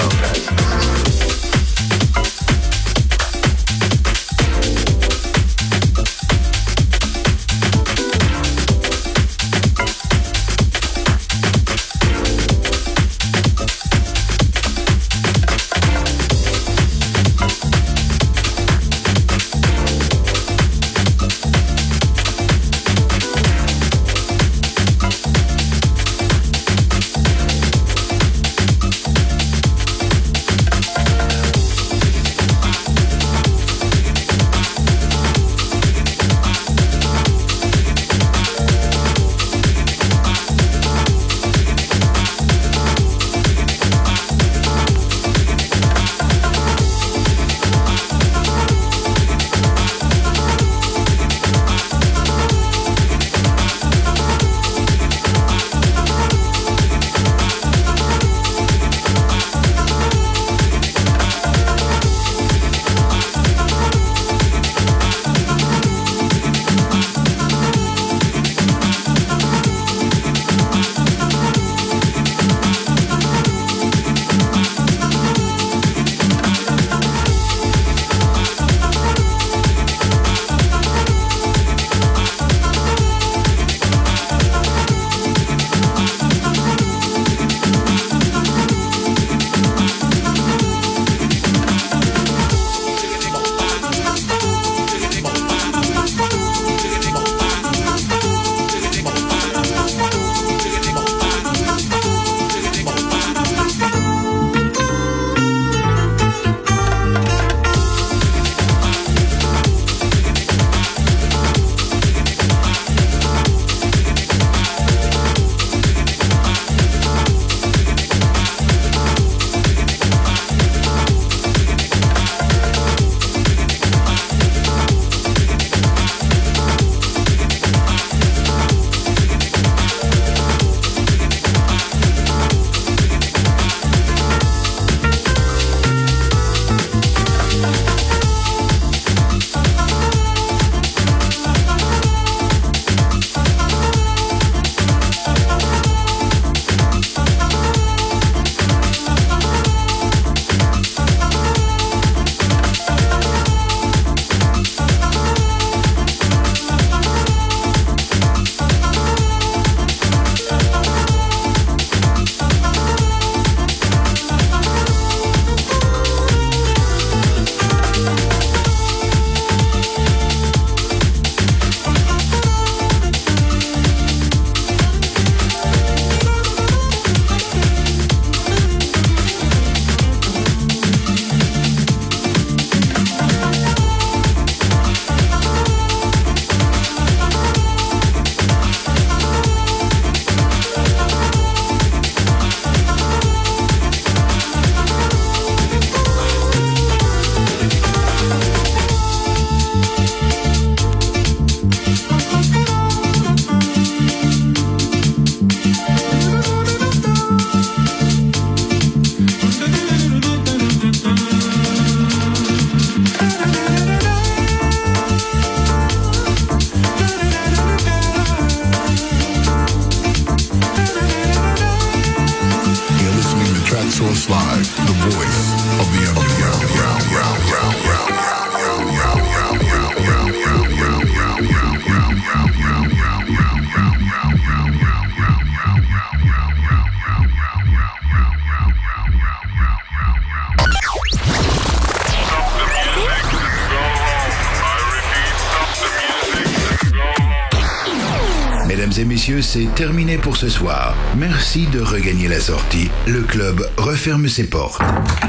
Mesdames et messieurs, c'est terminé pour ce soir. Merci de regagner la sortie. Le club referme ses portes.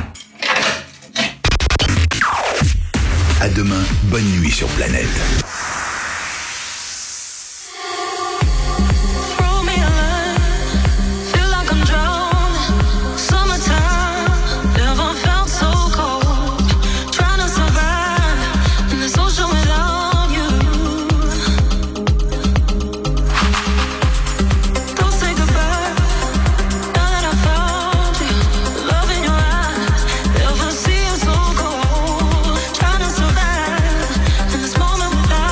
À demain, bonne nuit sur Planète. Moment without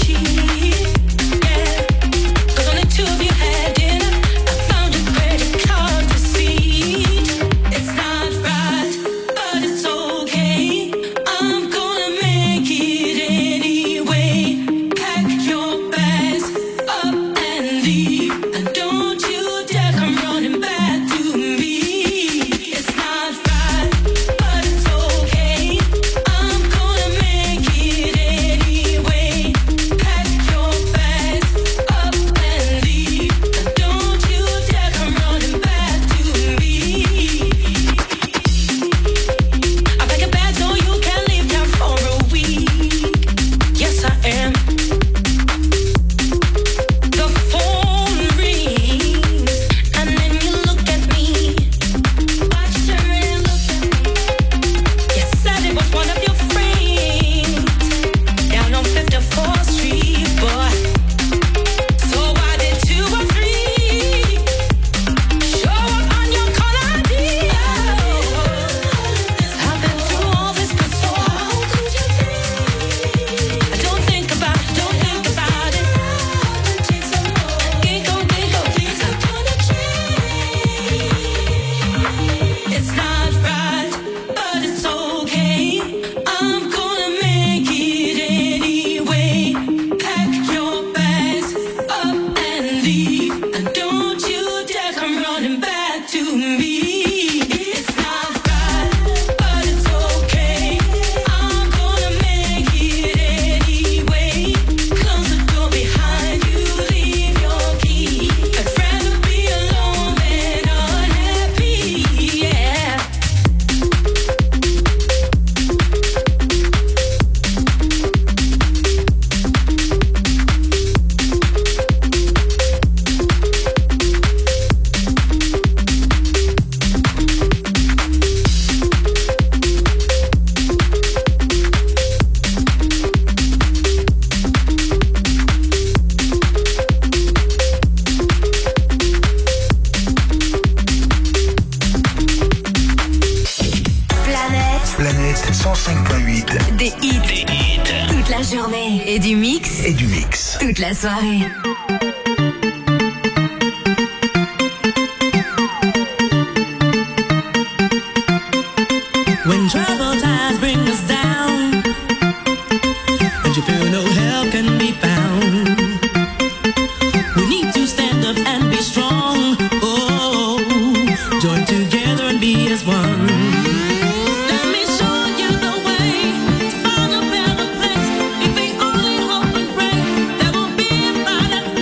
Toute la soirée. When troubled times bring us down and you feel no help can be found, we need to stand up and be strong. Oh, join together and be as one. Let me show you the way to find a better place. If we only hope and pray, there will be a brighter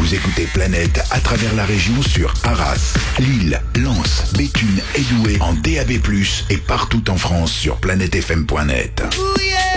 Vous écoutez Planète à travers la région sur Arras, Lille, Lens, Béthune et Douai en DAB+, et partout en France sur planètefm.net. Ooh, yeah.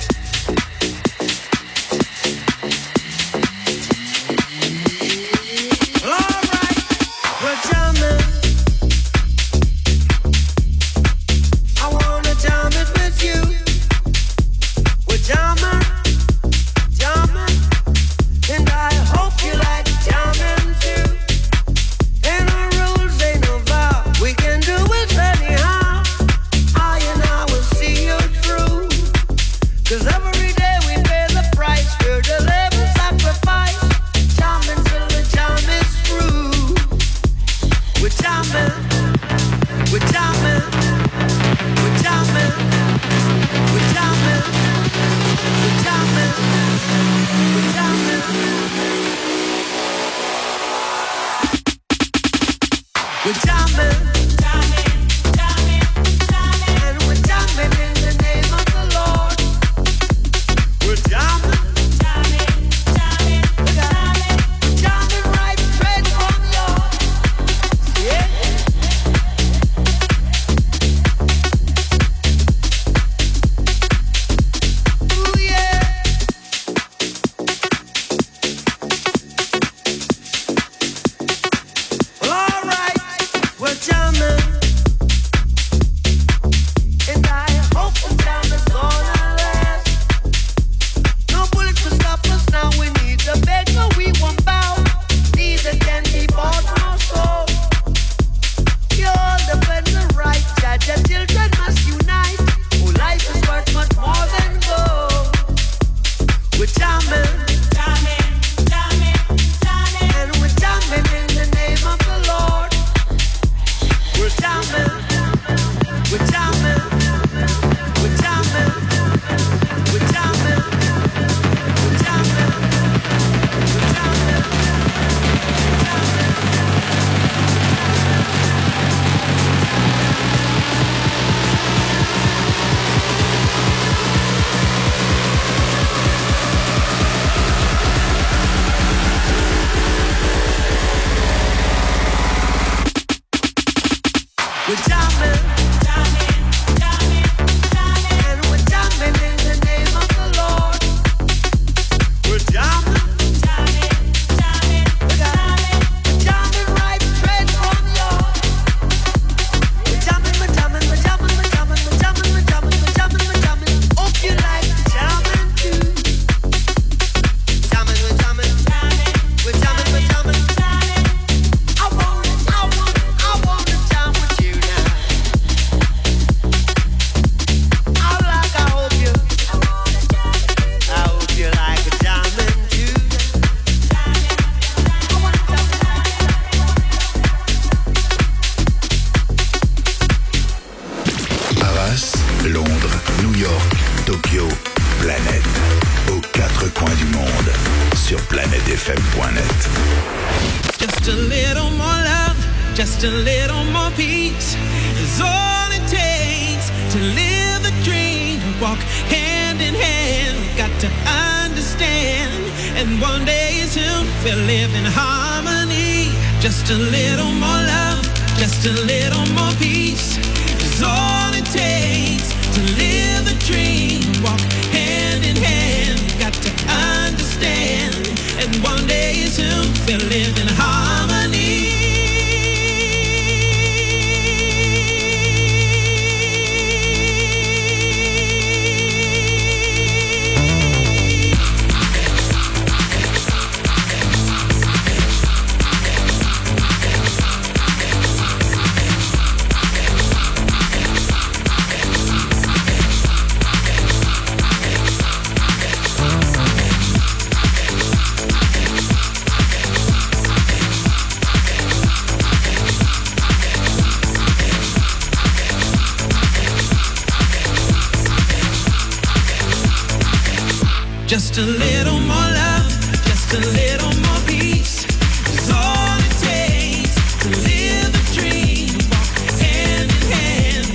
Just a little more love, just a little more peace. It's all it takes to live a dream. Walk hand in hand,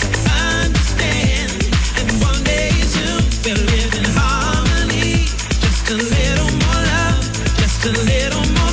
understand. And one day soon we'll live in harmony. Just a little more love, just a little more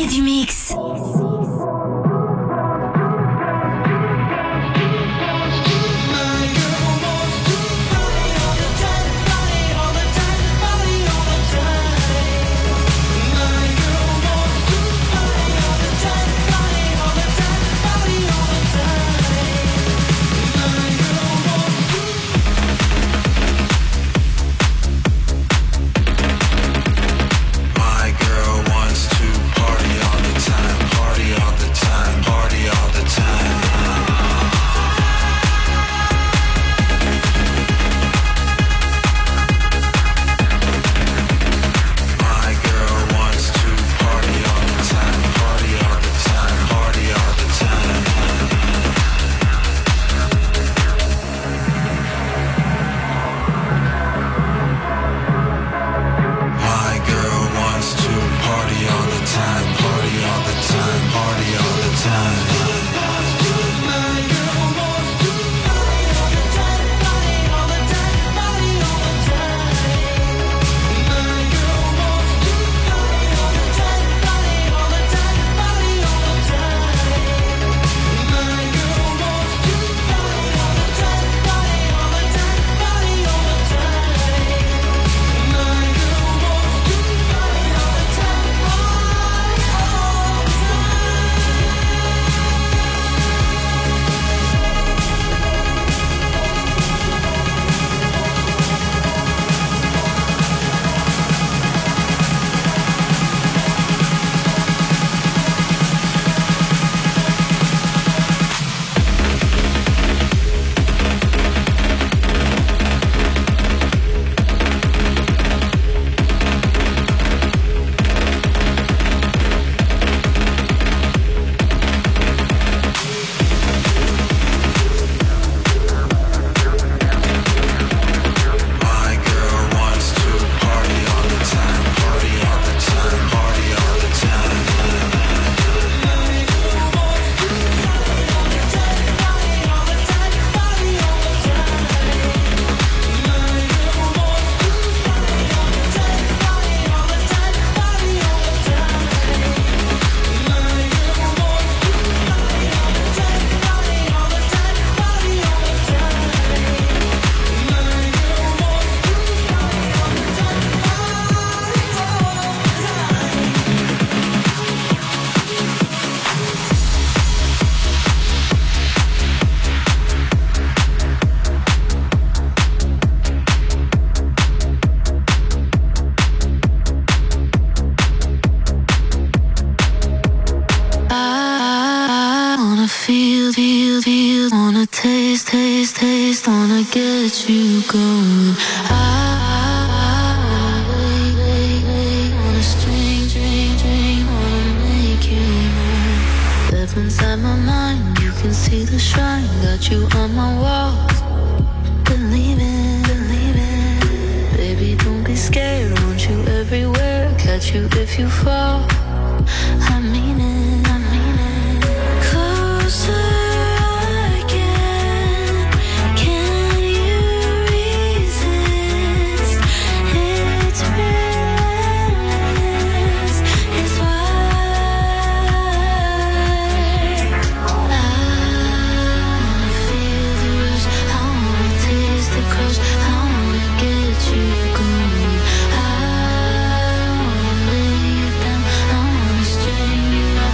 et du mix. get you going. I wanna wait, wanna string, wanna make you mine. Deep inside my mind, you can see the shine. Got you on my walls. Believe it, baby, don't be scared. Want you everywhere, catch you if you fall. I mean it. Closer. You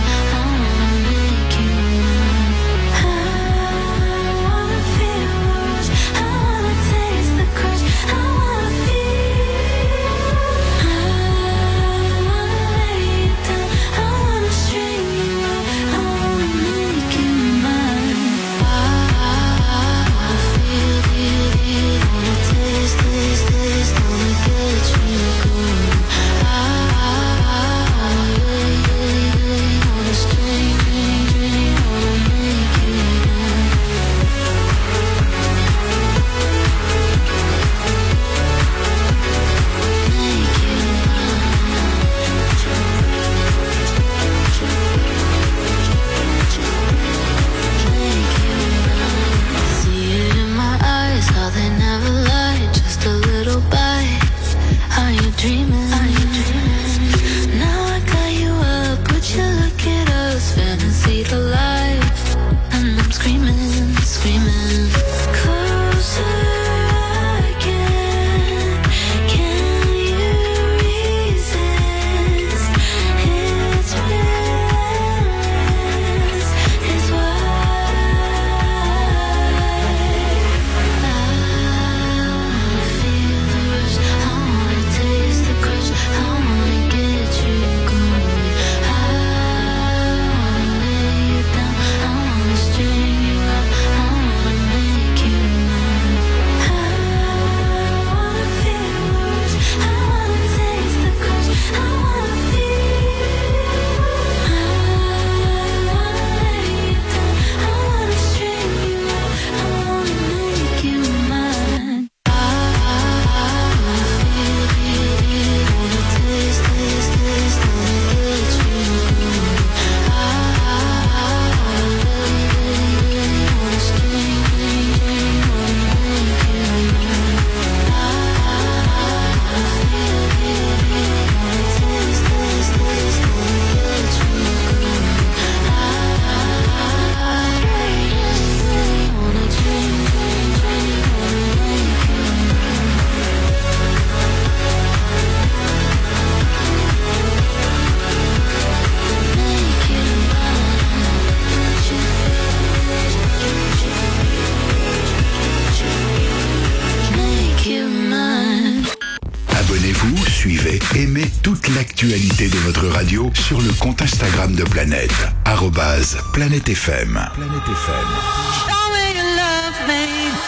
Aimez toute l'actualité de votre radio sur le compte Instagram de Planète, @Planète FM. Planète FM. Show me you love me.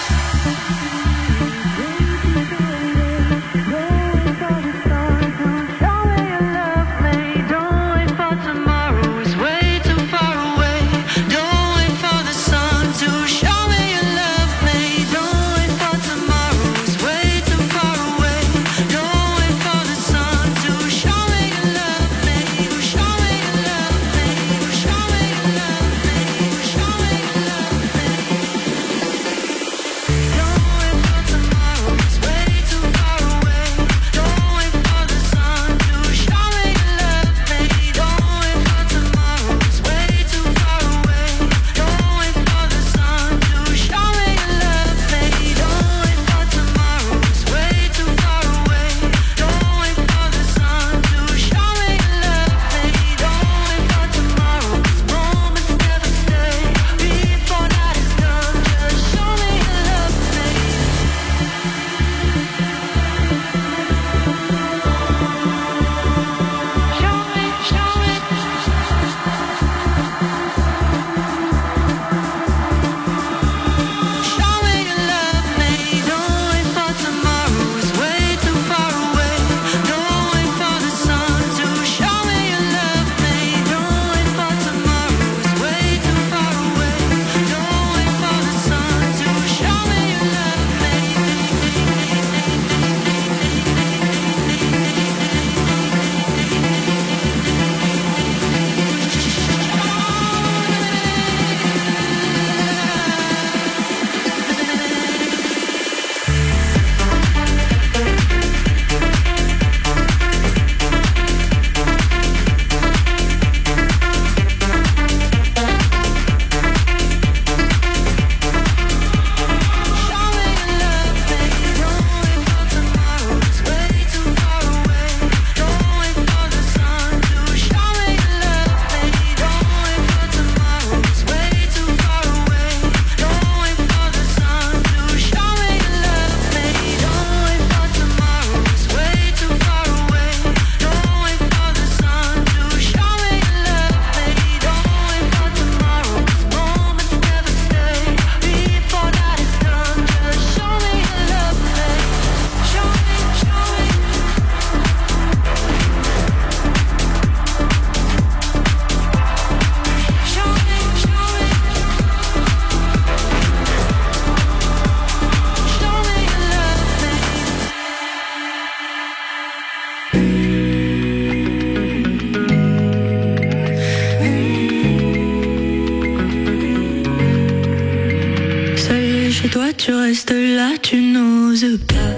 Tu restes là, tu n'oses pas.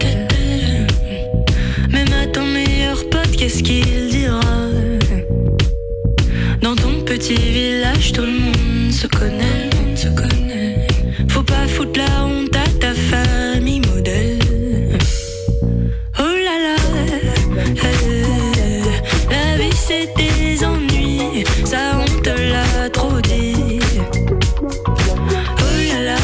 Même à ton meilleur pote, qu'est-ce qu'il dira? Dans ton petit village, tout le monde se connaît. Faut pas foutre la honte à ta famille modèle. Oh là là, la vie c'est des ennuis, ça on te l'a trop dit. Oh là là,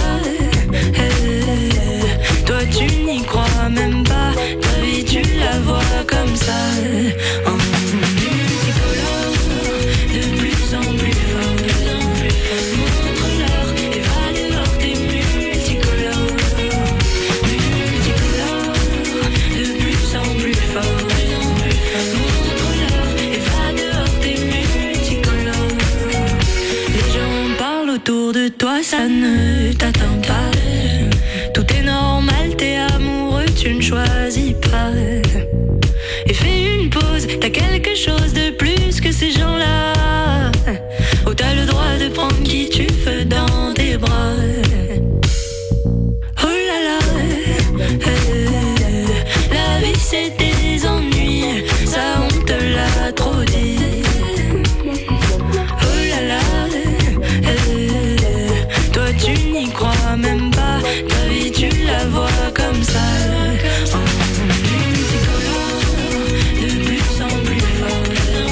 toi tu n'y crois même pas, ta vie tu la vois comme ça. En multicolore, de plus en plus fort, montre-leur et va dehors tes multicolores. Multicolore, de plus en plus fort, montre-leur et va dehors tes multicolores. Les gens parlent autour de toi, ça ne t'atteint pas. Tout est normal, t'es amoureux, tu ne choisis pas. Et fais une pause, t'as quelque chose de plus que ces gens-là. Oh, t'as le droit de prendre qui tu veux dans tes bras. Oh là là, la vie c'est des ennuis, ça on te l'a trop dit. Oh là là, toi tu n'y crois même pas, ta vie tu la vois comme ça. En multicolore, de plus en plus fort,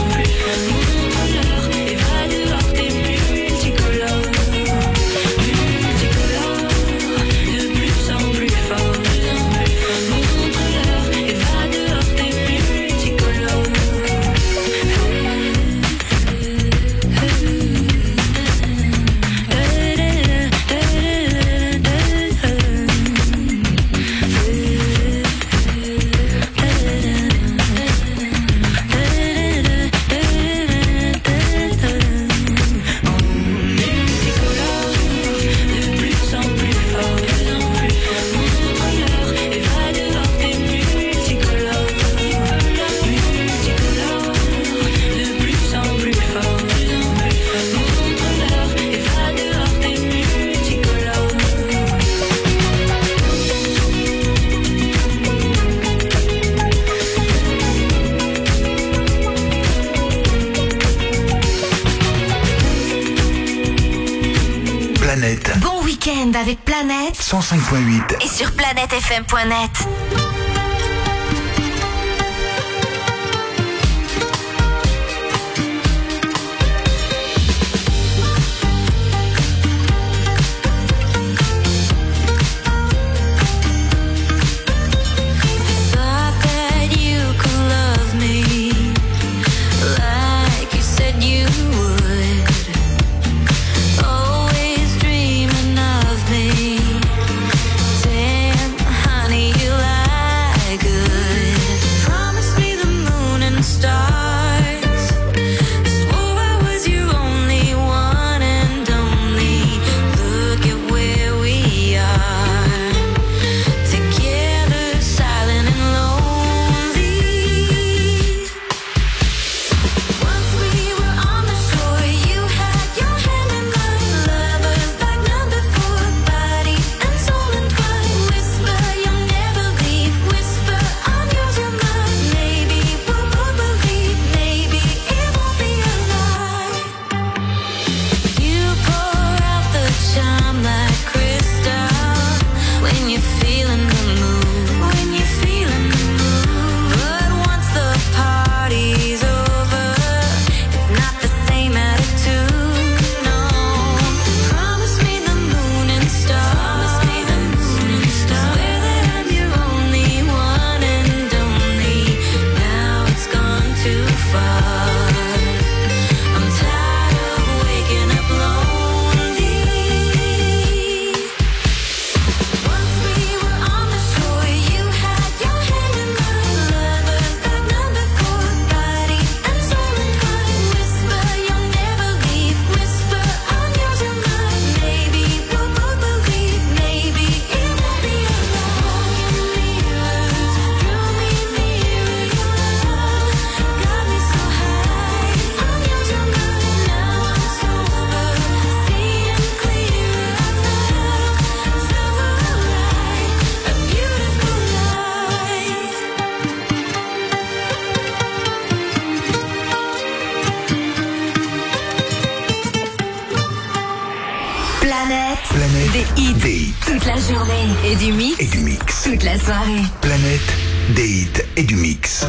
week-end avec Planète 105.8 et sur planetefm.net. Des hits toute la journée et du mix toute la soirée. Planète, des hits et du mix.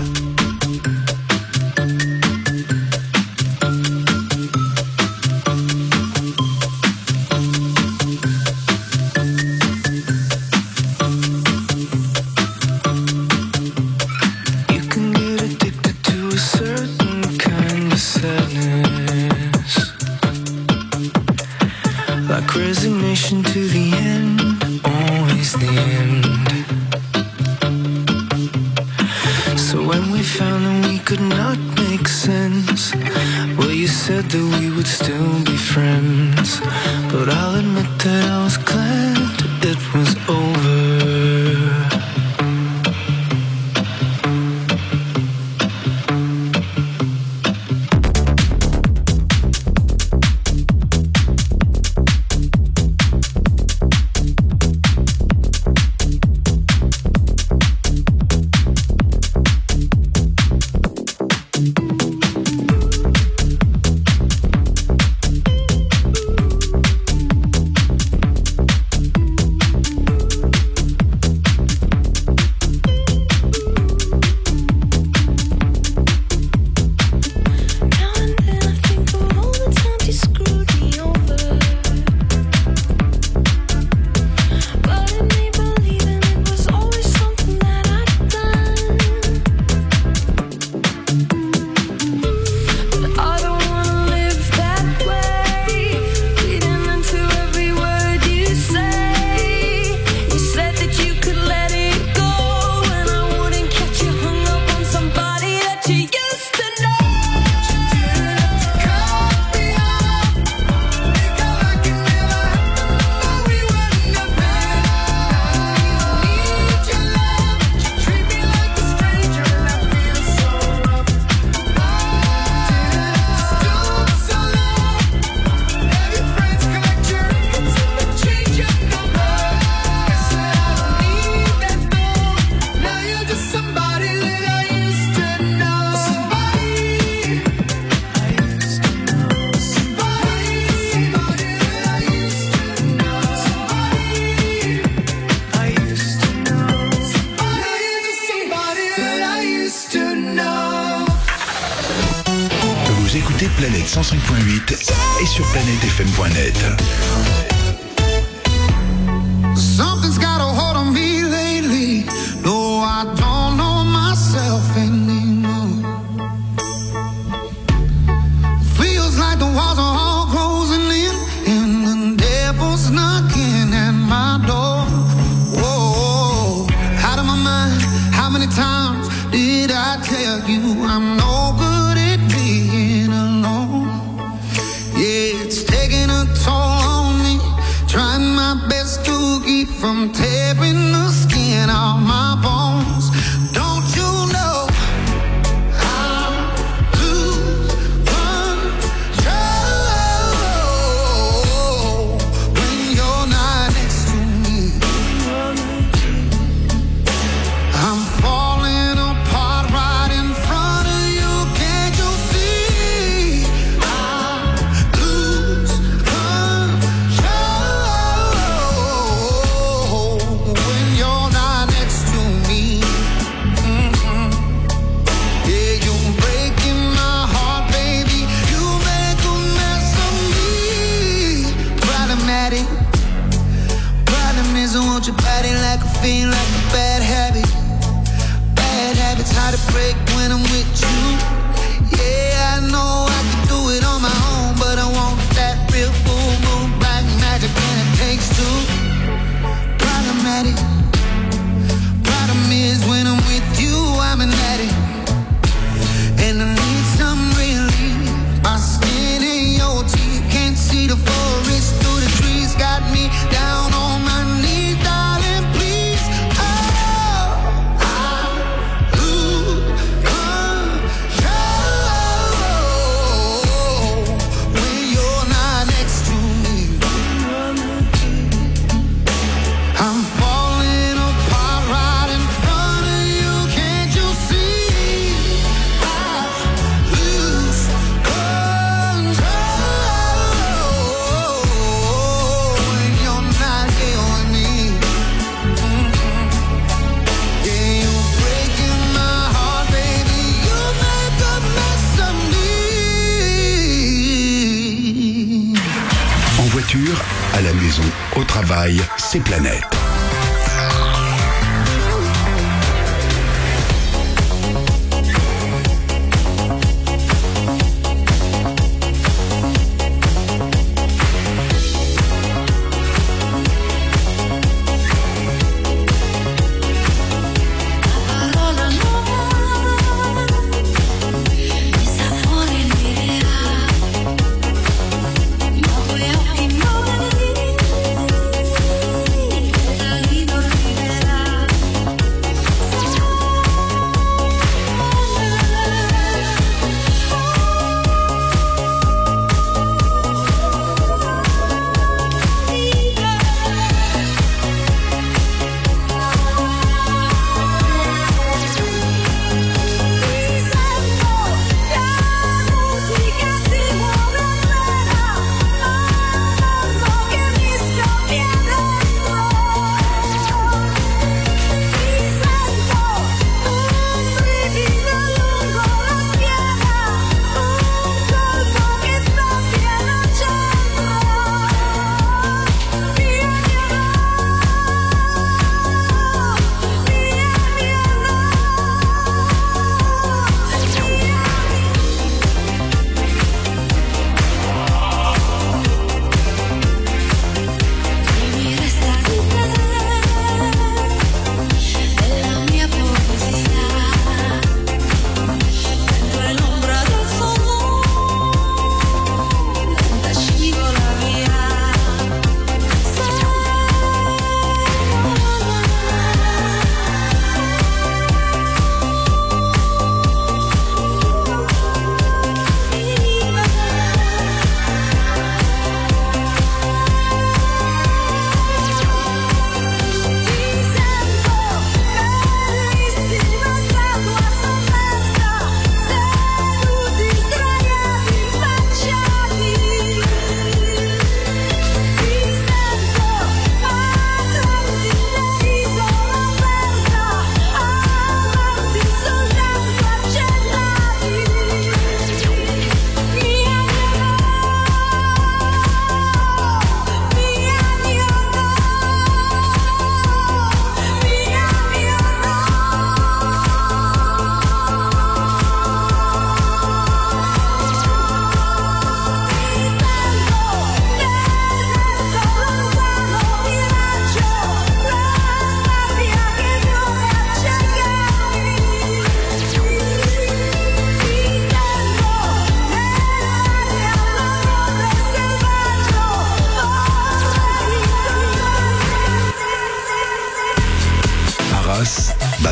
Vous écoutez Planète 105.8 et sur planetefm.net. Something's got a hold on me lately. No, I don't know myself anymore. Feels like the walls are all closing in, and the devil's knocking at my door. Whoa, out of my mind. How many times did I tell you I'm no good at being alone? Yeah, it's taking a toll on me. Trying my best to keep from tearing the skin off my bones. Don't you know I lose control when you're not next to me? I'm falling apart right in front of you. Can't you see? I lose control when you're not next to me. Yeah, you're breaking my heart, baby. You make a mess of me. Problematic. Problem is I want your body like a fiend, like a bad habit. Bad habits hard to break when I'm with you. Yeah, I know I can do it on my own, but I want that real full moon black magic, and it takes two. Problematic. Problem is when I'm with you, I'm an addict, and I need some relief. My skin in your teeth, can't see the forest through the trees. Got me down on my knees, darling, please. Oh, I lose control when you're not next to me. I'm falling apart right in front of you. Can't you see? I lose control when you're not here with me. Yeah, you're breaking my heart, baby. You make a mess of me. En voiture, à la maison, au travail, c'est Planète. Parola nuova, mi sapore l'idea, ma poi occhi nuovi,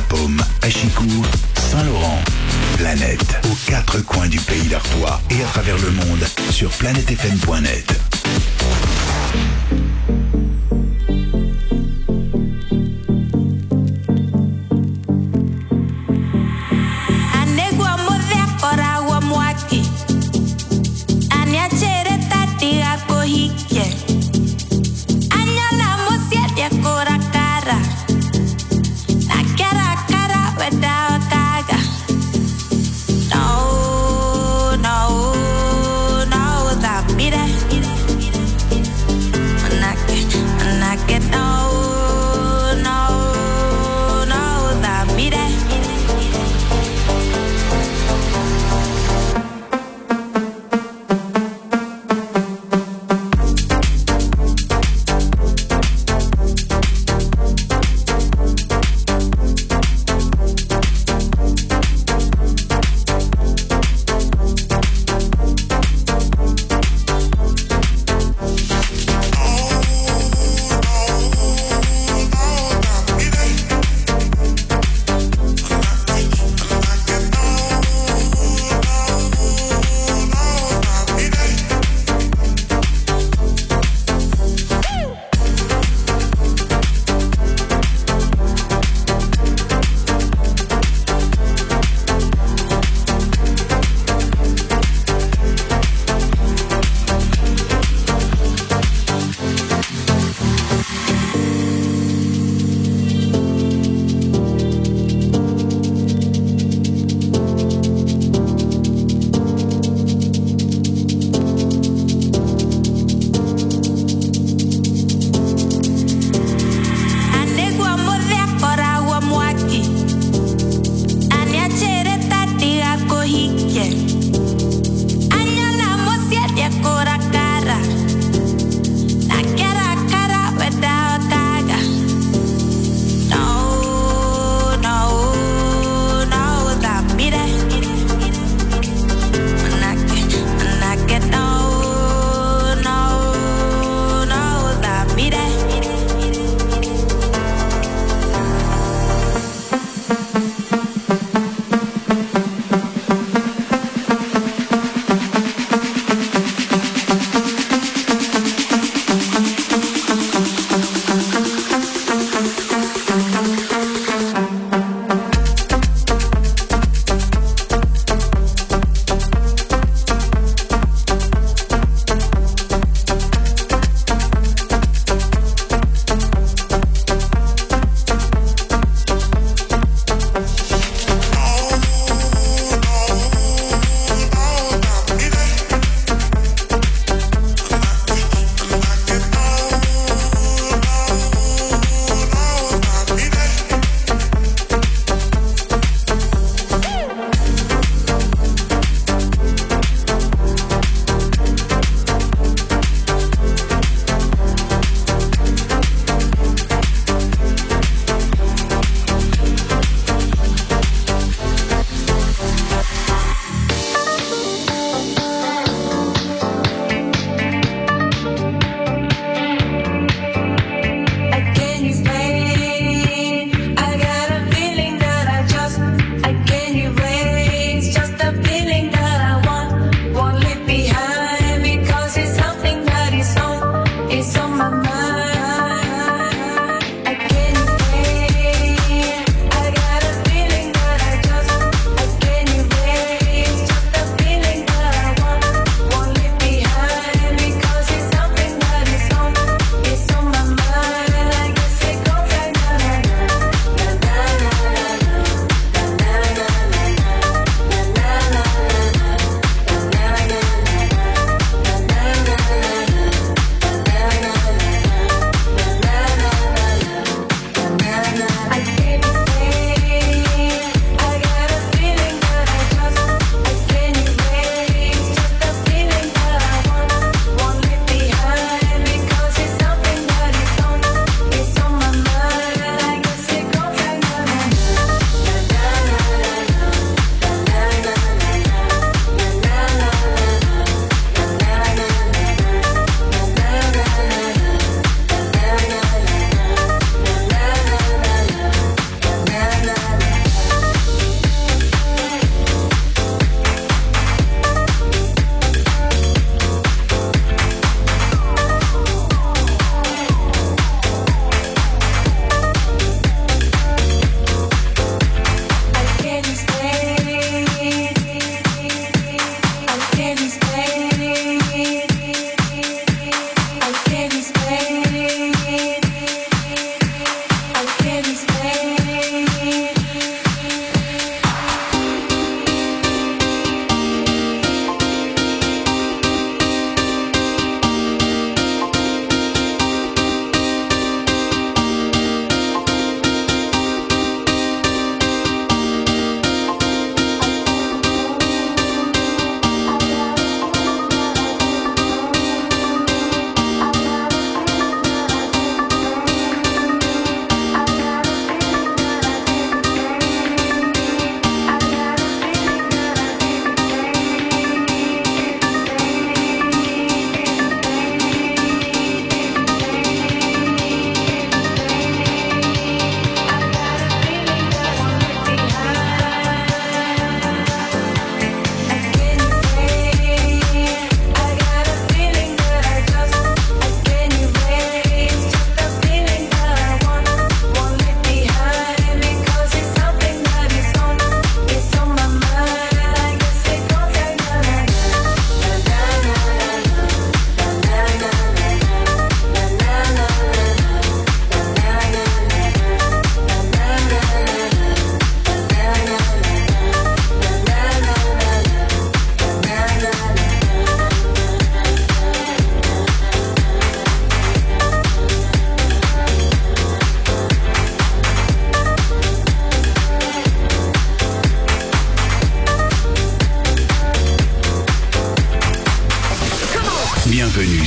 Saint-Pôme, Achicourt, Saint-Laurent. Planète, aux quatre coins du pays d'Artois et à travers le monde sur planetefm.net. No, that mira.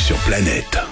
sur Planète.